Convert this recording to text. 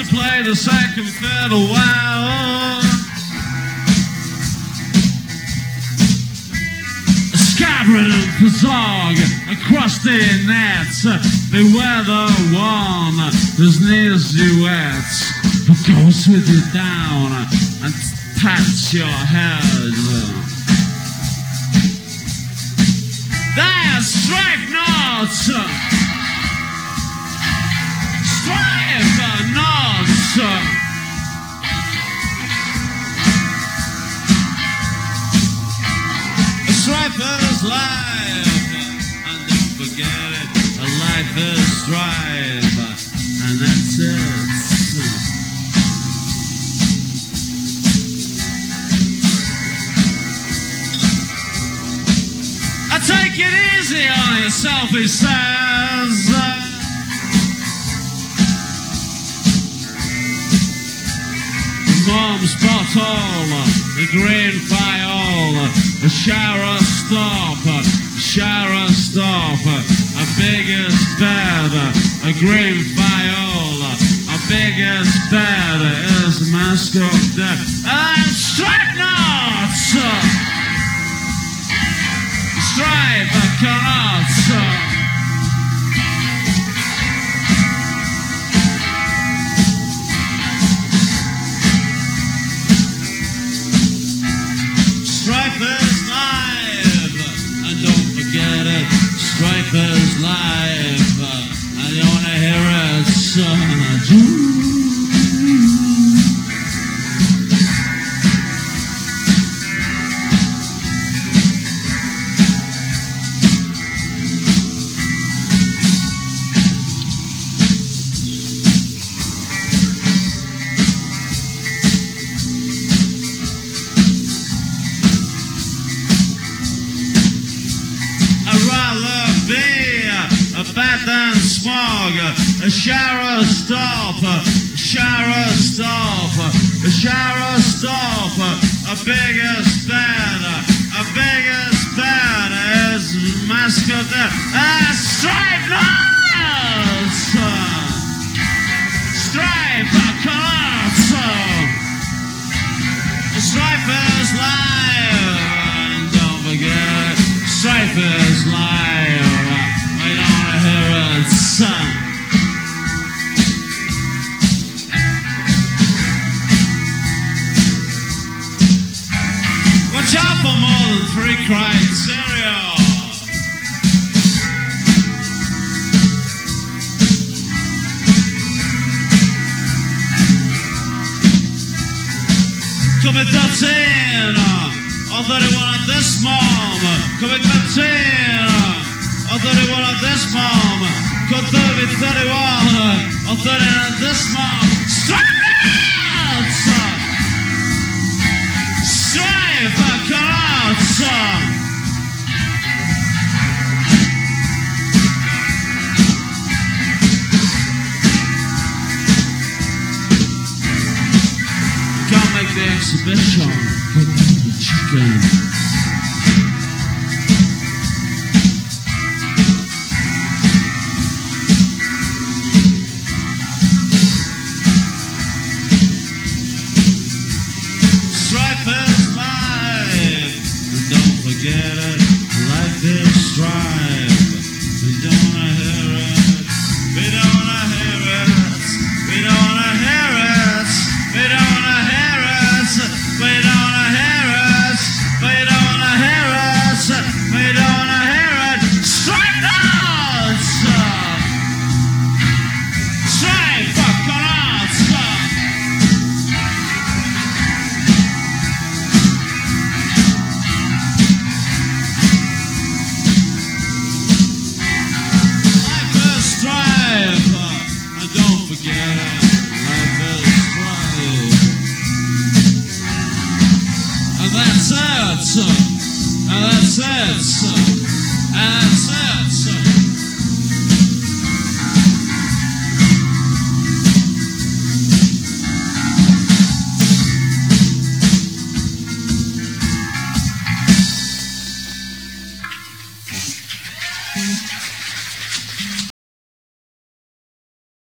to play the second fiddle well. Scabbard for song across the nets. Beware the one whose knees you wet, who goes with you down and pats your head. There's strife knots. Strife knots. Strife is life, and don't forget it. A life is strife, and that's it. Take it easy on yourself, he says. Mom's bottle, the green viol, a shower stop, a biggest bed, a green viol, a biggest bed is a mask of death. And strike knots! Strife cannot Strife is life, and don't forget it. Strife is life, and you wanna hear it. Bat and smog, a shower stop, a shower stop, a shower stop, a biggest bed is mask of death. Strife knots! Strife knots! Strife is life, and don't forget, strife is life. We don't want to hear it, son. Watch out for more than 3 criteria. Commit 13 or 31 at this moment. Commit 13 or 31 at this moment. Could there be 31 or 30 at this moment? Strife! Strife cannot. Can't make the exhibition with the chicken. Get it, life is strife. We don't wanna hear it. We don't wanna hear it. We don't wanna hear it. We don't wanna hear it. We don't wanna hear it. We don't wanna hear it. We don't wanna hear it. Strike knots! Strike knots! And that's it.